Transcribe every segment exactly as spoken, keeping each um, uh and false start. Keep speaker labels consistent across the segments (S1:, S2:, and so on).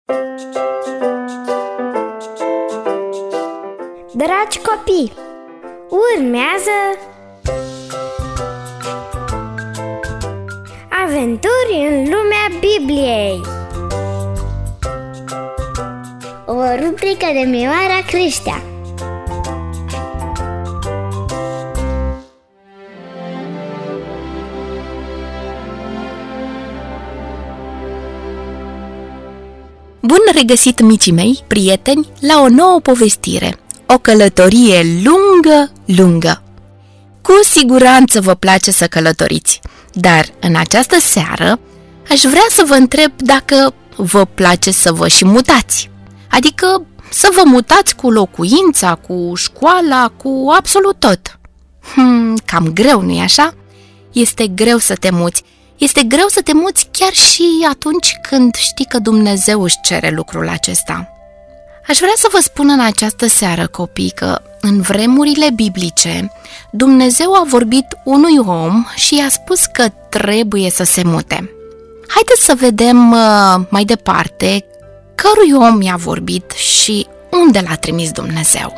S1: Dragi copii, urmează Aventuri în lumea Bibliei, o rubrică de Mioara Creștea.
S2: Bun regăsit, micii mei, prieteni, la o nouă povestire, o călătorie lungă, lungă. Cu siguranță vă place să călătoriți, dar în această seară aș vrea să vă întreb dacă vă place să vă și mutați, adică să vă mutați cu locuința, cu școala, cu absolut tot. Hmm, cam greu, nu-i așa? Este greu să te muți. Este greu să te muți chiar și atunci când știi că Dumnezeu își cere lucrul acesta. Aș vrea să vă spun în această seară, copii, că în vremurile biblice Dumnezeu a vorbit unui om și i-a spus că trebuie să se mute. Haideți să vedem uh, mai departe cărui om i-a vorbit și unde l-a trimis Dumnezeu.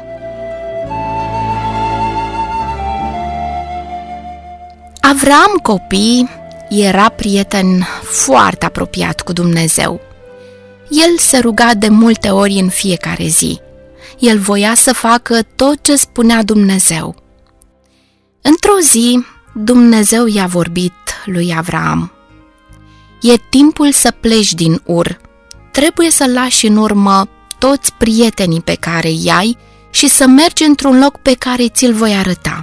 S2: Avram, copii, era prieten foarte apropiat cu Dumnezeu. El se ruga de multe ori în fiecare zi. El voia să facă tot ce spunea Dumnezeu. Într-o zi, Dumnezeu i-a vorbit lui Avram: "E timpul să pleci din Ur. Trebuie să lași în urmă toți prietenii pe care îi ai și să mergi într-un loc pe care ți-l voi arăta."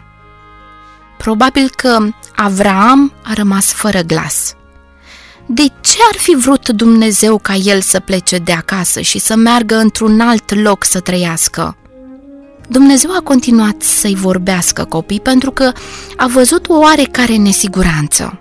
S2: Probabil că Avram a rămas fără glas. De ce ar fi vrut Dumnezeu ca el să plece de acasă și să meargă într-un alt loc să trăiască? Dumnezeu a continuat să-i vorbească, copii, pentru că a văzut o oarecare nesiguranță.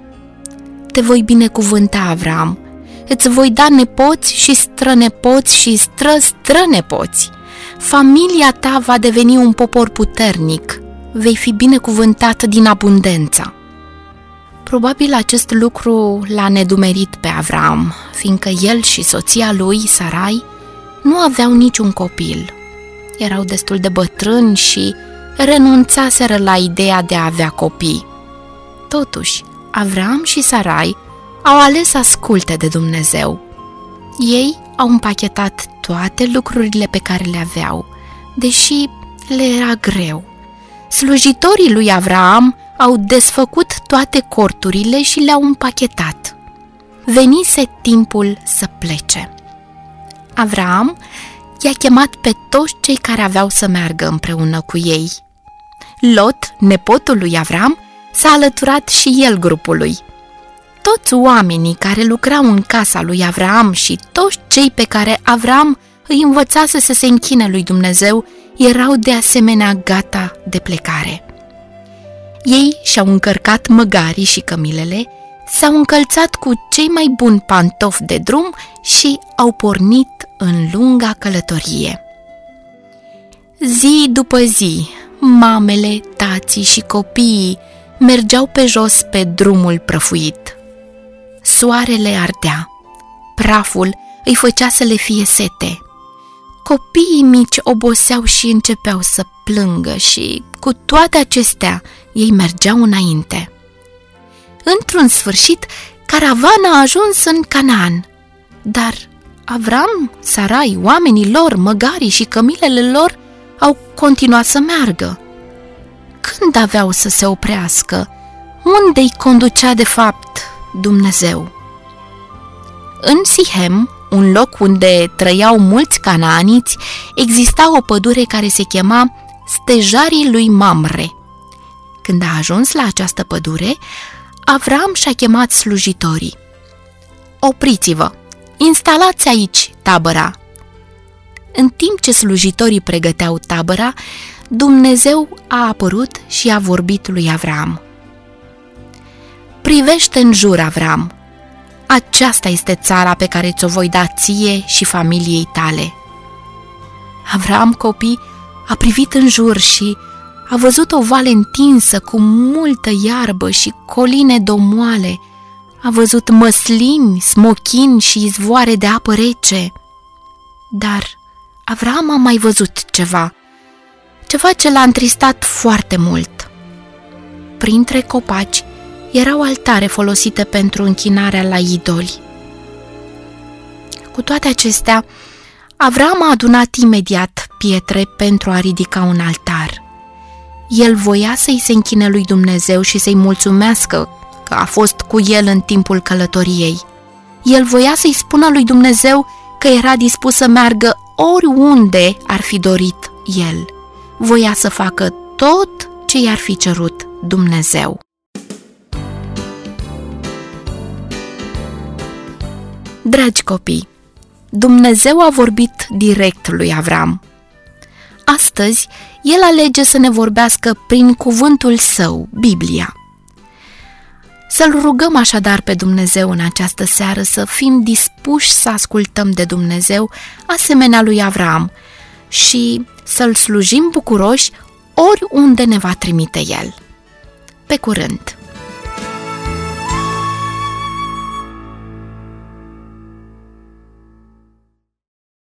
S2: "Te voi binecuvânta, Avram, îți voi da nepoți și strănepoți și stră-strănepoți. Familia ta va deveni un popor puternic. Vei fi binecuvântat din abundență." Probabil acest lucru l-a nedumerit pe Avram, fiindcă el și soția lui, Sarai, nu aveau niciun copil. Erau destul de bătrâni și renunțaseră la ideea de a avea copii. Totuși, Avram și Sarai au ales să asculte de Dumnezeu. Ei au împachetat toate lucrurile pe care le aveau, deși le era greu. Slujitorii lui Avram au desfăcut toate corturile și le-au împachetat. Venise timpul să plece. Avram i-a chemat pe toți cei care aveau să meargă împreună cu ei. Lot, nepotul lui Avram, s-a alăturat și el grupului. Toți oamenii care lucrau în casa lui Avram și toți cei pe care Avram îi învățase să se închine lui Dumnezeu erau de asemenea gata de plecare. Ei și-au încărcat măgarii și cămilele, s-au încălțat cu cei mai buni pantofi de drum și au pornit în lunga călătorie. Zi după zi, mamele, tații și copiii mergeau pe jos pe drumul prăfuit. Soarele ardea, praful îi făcea să le fie sete. Copiii mici oboseau și începeau să plângă și, cu toate acestea, ei mergeau înainte. Într-un sfârșit, caravana a ajuns în Canaan, dar Avram, Sarai, oamenii lor, măgarii și cămilele lor au continuat să meargă. Când aveau să se oprească? Unde îi conducea de fapt Dumnezeu? În Sihem, un loc unde trăiau mulți canaaniți, exista o pădure care se chema Stejarii lui Mamre. Când a ajuns la această pădure, Avram și-a chemat slujitorii. "Opriți-vă! Instalați aici tabăra!" În timp ce slujitorii pregăteau tabăra, Dumnezeu a apărut și a vorbit lui Avram. "Privește în jur, Avram! Aceasta este țara pe care ți-o voi da ție și familiei tale." Avram, copii, a privit în jur și a văzut o vale întinsă cu multă iarbă și coline domoale. A văzut măslini, smochini și izvoare de apă rece. Dar Avram a mai văzut ceva, ceva ce l-a întristat foarte mult. Printre copaci erau altare folosite pentru închinarea la idoli. Cu toate acestea, Avram a adunat imediat pietre pentru a ridica un altar. El voia să-i se închine lui Dumnezeu și să-i mulțumească că a fost cu el în timpul călătoriei. El voia să-i spună lui Dumnezeu că era dispus să meargă oriunde ar fi dorit el. Voia să facă tot ce i-ar fi cerut Dumnezeu. Dragi copii, Dumnezeu a vorbit direct lui Avram. Astăzi, El alege să ne vorbească prin cuvântul Său, Biblia. Să-L rugăm așadar pe Dumnezeu în această seară să fim dispuși să ascultăm de Dumnezeu asemenea lui Avram și să-L slujim bucuroși oriunde ne va trimite El. Pe curând!